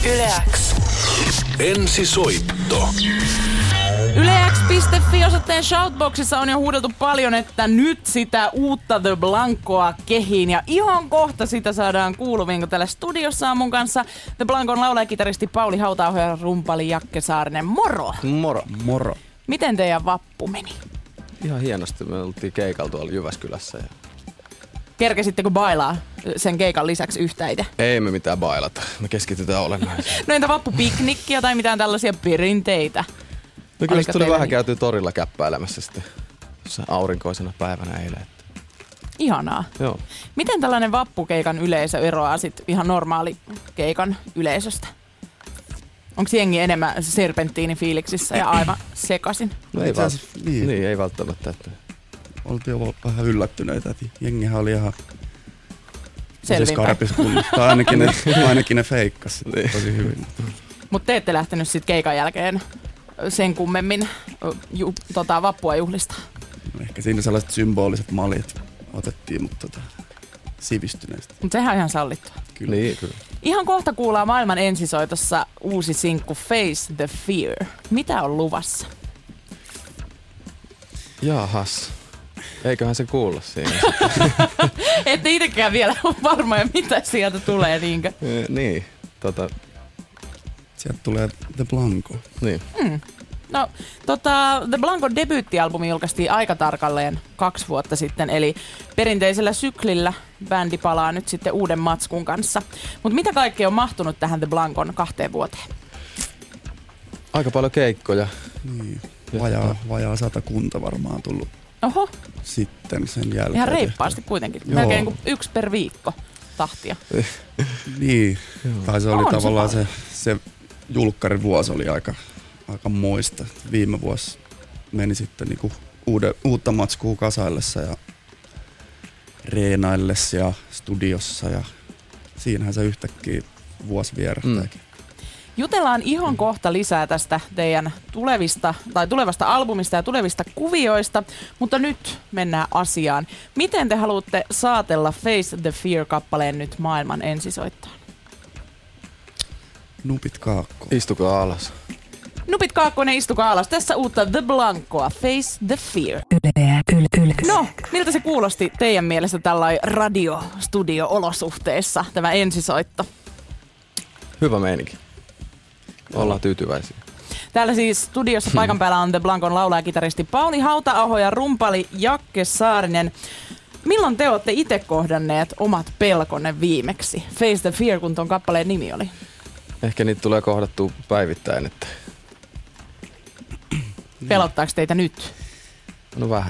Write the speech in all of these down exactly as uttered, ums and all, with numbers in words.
Yle X. Ensisoitto. Yle X piste fi osoitteen shoutboxissa on jo huudeltu paljon, että nyt sitä uutta The Blancoa kehiin. Ja ihan kohta sitä saadaan kuuluviin, kun täällä studiossa on mun kanssa The Blancon laulajakitaristi Pauli Hauta-aho ja rumpali Jakke Saarinen. Moro! Moro. Moro. Miten teidän vappu meni? Ihan hienosti. Me oltiin keikalla tuolla Jyväskylässä. Ja... Kerkesittekö bailaa sen keikan lisäksi yhtä itse? Ei me mitään bailata. Me keskitytään olennaiseen. No entä vappupiknikkiä tai mitään tällaisia perinteitä? No kyllä se tuli vähän niin? käytyä torilla käppäilemässä sitten aurinkoisena päivänä eilen. Että... Ihanaa. Joo. Miten tällainen vappukeikan yleisö eroaa sit ihan normaali keikan yleisöstä? Onko jengi enemmän serpenttiinifiiliksissä ja aivan sekasin? No ei, Asiassa, vält- niin. niin, ei välttämättä. Että... Oltiin jo vähän yllättyneitä, että jengihän oli ihan Selvinpäin. skarpissa kunnossa. Tai ainakin ne, ainakin ne feikkasi Niin. tosi hyvin. Mutta te ette lähtenyt sit keikan jälkeen sen kummemmin ju, tota, vappua juhlista. No, ehkä siinä sellaiset symboliset maljat otettiin, mutta tota, sivistyneesti. Mutta sehän on ihan sallittua. Kyllä. Niin, kyllä. Ihan kohta kuullaan maailman ensisoitossa uusi sinkku Face the Fear. Mitä on luvassa? Jaahas. Eiköhän se kuulla siinä. Ette itsekään vielä ole varma, mitä sieltä tulee, niinkö? E, niin, tota, Sieltä tulee The Blanco. niin. Mm. No, tota, The Blancon debyyttialbumi julkaistiin aika tarkalleen kaksi vuotta sitten, eli perinteisellä syklillä bändi palaa nyt sitten uuden matskun kanssa. Mutta mitä kaikkea on mahtunut tähän The Blancon kahteen vuoteen? Aika paljon keikkoja. Niin. Ja Vajaa, tota- vajaa sata kunta varmaan tullut Oho, sitten sen jälkeen. ihan reippaasti kuitenkin. Joo. Melkein kuin yksi per viikko tahtia. Niin, tai se oli On se tavallaan paljon. se, se julkkarin vuosi oli aika, aika moista. Viime vuosi meni sitten niinku uude, uutta matskua kasaillessa ja reenaillessa ja studiossa ja siinähän se yhtäkkiä vuosi vierähtääkin. Mm. Jutellaan ihan kohta lisää tästä teidän tulevista, tai tulevasta albumista ja tulevista kuvioista, mutta nyt mennään asiaan. Miten te haluatte saatella Face the Fear-kappaleen nyt maailman ensisoittoon? Nupit kaakko. Istukaa alas. Nupit Kaakkonen, istukaa alas. Tässä uutta The Blancoa, Face the Fear. No, miltä se kuulosti teidän mielestä tällainen radiostudio-olosuhteissa, tämä ensisoitto? Hyvä meininki. Ollaan tyytyväisiä. Täällä siis studiossa paikan päällä on The Blancon laulajakitaristi Pauli Hauta-aho ja rumpali Jakke Saarinen. Milloin te olette itse kohdanneet omat pelkonne viimeksi? Face the Fear, kun ton kappaleen nimi oli. Ehkä niitä tulee kohdattua päivittäin, että Pelottaako teitä nyt? no vähän.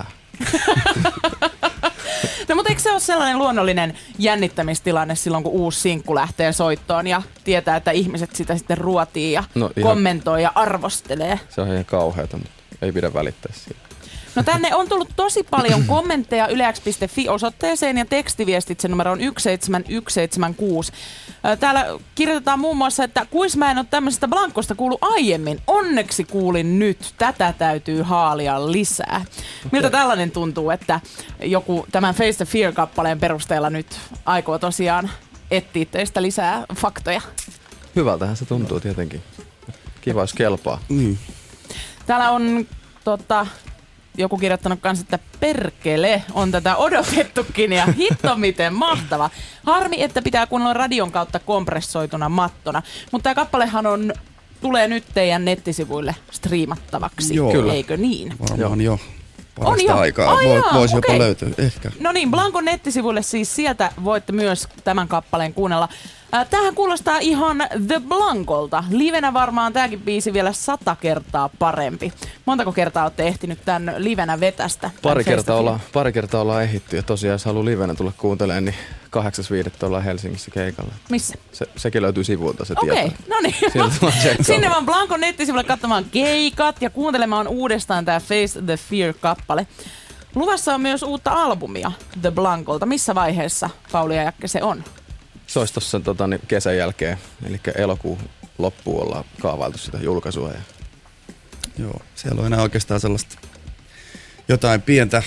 No mutta eikö se ole sellainen luonnollinen jännittämistilanne silloin, kun uusi sinkku lähtee soittoon ja tietää, että ihmiset sitä sitten ruotii ja No ihan- kommentoi ja arvostelee? Se on ihan kauheata, mutta ei pidä välittää siitä. No tänne on tullut tosi paljon kommentteja ylex piste fi osoitteeseen ja tekstiviestit sen numero on yksi seitsemän yksi seitsemän kuusi. Täällä kirjoitetaan muun muassa, että kuis mä en ole tämmöisestä Blancosta kuullut aiemmin. Onneksi kuulin nyt. Tätä täytyy haalia lisää. Miltä tällainen tuntuu, että joku tämän Face the Fear-kappaleen perusteella nyt aikoo tosiaan etsiä teistä lisää faktoja? Hyvältähän se tuntuu tietenkin. Kiva, jos kelpaa. Niin. Täällä on tota, joku kirjoittanut kanssa, että perkele on tätä odotettukin ja hitto miten mahtava. Harmi, että pitää kuunnella radion kautta kompressoituna mattona. Mutta tämä kappalehan on, tulee nyt teidän nettisivuille striimattavaksi, Joo. Kyllä. eikö niin? Varmaan jo On parasta jo? aikaa. Ai Voi, jaa, voisi jopa okei. löytyä, ehkä. No niin, Blancon nettisivuille siis, sieltä voitte myös tämän kappaleen kuunnella. Äh, Tämähän kuulostaa ihan The Blancolta. Livenä varmaan tämäkin biisi vielä sata kertaa parempi. Montako kertaa olette ehtinyt tämän livenä vetästä? Pari Tämän kertaa, Face the ollaan, pari kertaa ollaan ehitty ja tosiaan jos haluaa livenä tulla kuuntelemaan, niin kahdeksas viidettä ollaan Helsingissä keikalla. Fear? Missä? Se, sekin löytyy sivuilta se Okei, tieto. no niin. Sieltä tullaan tsekkaamaan. Sinne vaan Blancon nettisivuille katsomaan keikat ja kuuntelemaan uudestaan tämä Face the Fear-kappale. Luvassa on myös uutta albumia The Blancolta. Missä vaiheessa, Pauli ja Jakke, se on? Se olisi tuossa tota, niin kesän jälkeen, eli elokuun loppuun ollaan kaavailtu sitä julkaisua. Ja... Joo, siellä on enää oikeastaan sellaista jotain pientä,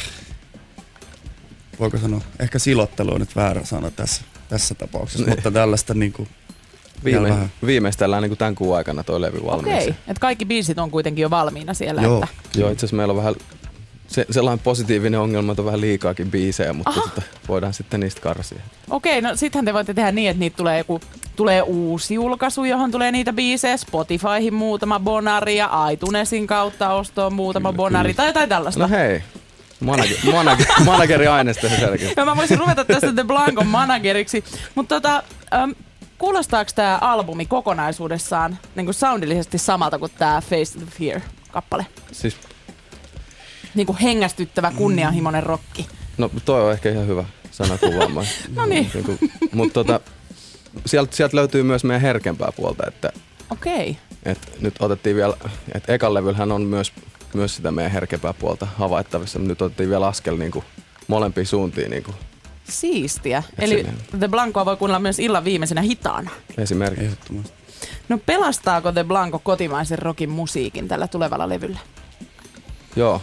voiko sanoa, ehkä silottelu on nyt väärä sana tässä, tässä tapauksessa, mutta tällaista niin kuin Viime, viimeistellään niin kuin tämän kuun aikana toi levy valmiiksi. Okei, että kaikki biisit on kuitenkin jo valmiina siellä. Joo, että... Joo itse asiassa meillä on vähän se, sellainen positiivinen ongelma, että on vähän liikaakin biisejä, mutta tota, voidaan sitten niistä karsia. Okei, no sittenhän te voitte tehdä niin, että niitä tulee, joku, tulee uusi julkaisu, johon tulee niitä biisejä, Spotifyhin muutama bonari ja iTunesin kautta ostoon muutama kyllä, bonari kyllä. Tai jotain tällaista. No hei, manage- manage- manageri aineista selkeä. Joo, mä voisin ruveta tästä The Blancon manageriksi, mutta tota... Um, kuulostaako tämä albumi kokonaisuudessaan niin kuin soundillisesti samalta kuin tämä Face the Fear-kappale? Siis... Niin kuin hengästyttävä, kunnianhimoinen rokki. No toi on ehkä ihan hyvä sana kuvaamaan. No niin. niin mutta tota, sieltä, sieltä löytyy myös meidän herkempää puolta. Että, okei. että nyt otettiin vielä, että ekan levyllähän on myös, myös sitä meidän herkempää puolta havaittavissa, mutta nyt otettiin vielä askel niin kuin molempiin suuntiin. Niin kuin. Siistiä. Eli The Blancoa voi kuunnella myös illan viimeisenä hitaana. Esimerkiksi. No pelastaako The Blanco kotimaisen rockin musiikin tällä tulevalla levyllä? Joo.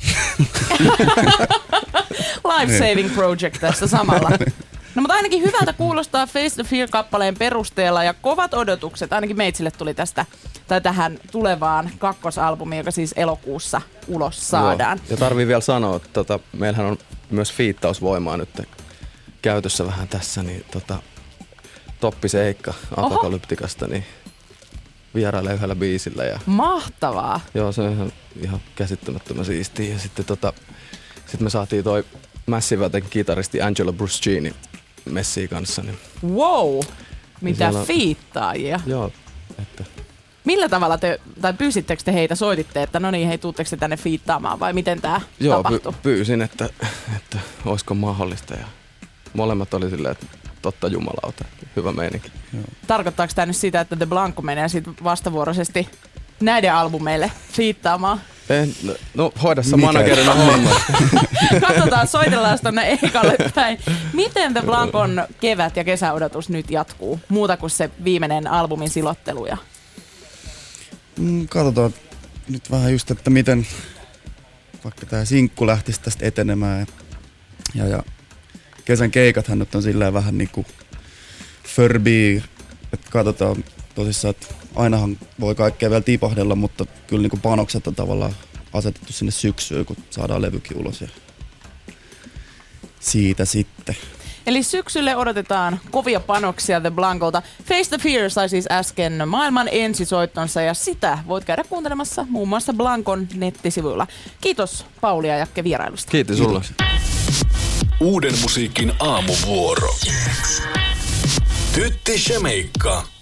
Life saving project tässä samalla. No mutta ainakin hyvältä kuulostaa Face the Fear-kappaleen perusteella ja kovat odotukset, ainakin meitsille tuli tästä, tai tähän tulevaan kakkosalbumiin, joka siis elokuussa ulos saadaan. Joo. Ja tarvii vielä sanoa, että tota, meillähän on myös fiittausvoimaa nyt käytössä vähän tässä, niin tota, Toppi Seikka Apokalyptikasta niin vierailee yhdellä biisillä. Ja, mahtavaa! Joo, se on ihan, ihan käsittämättömän siistiä. Ja sitten tota, sit me saatiin toi Massive Attackin kitaristi Angelo Bruscini messiin kanssa. Niin, wow! Mitä niin fiittaajia! Joo, että... Millä tavalla te, tai pyysittekö te heitä, soititte, että no niin, hei, tuutteko te tänne fiittaamaan vai miten tää Joo, tapahtui? Joo, py- pyysin, että, että olisiko mahdollista ja molemmat oli silleen, että totta jumalauta, hyvä meininki. Joo. Tarkoittaako tämä nyt sitä, että The Blanco menee sitten vastavuoroisesti näiden albumeille fiittaamaan? En, no, no hoida sä managerina homma. Katsotaan, soitellaan tonne ekalle päin. Miten The Blancon kevät- ja kesäodotus nyt jatkuu? Muuta kuin se viimeinen albumin silotteluja. Mm, katsotaan nyt vähän just, että miten vaikka tämä sinkku lähtisi tästä etenemään. Ja, ja kesän keikathan nyt on silleen vähän niinku förbi, että katsotaan tosissaan, että ainahan voi kaikkea vielä tipahdella, mutta kyllä niinku panokset on tavallaan asetettu sinne syksyyn, kun saadaan levykin ulos ja siitä sitten. Eli syksylle odotetaan kovia panoksia The Blancolta. Face the Fear sai siis äsken maailman ensisoittonsa ja sitä voit käydä kuuntelemassa muun muassa Blancon nettisivuilla. Kiitos Pauli ja Jakke vierailusta. Kiitos sulle. Uuden musiikin aamuvuoro. Tytti Shemeikka.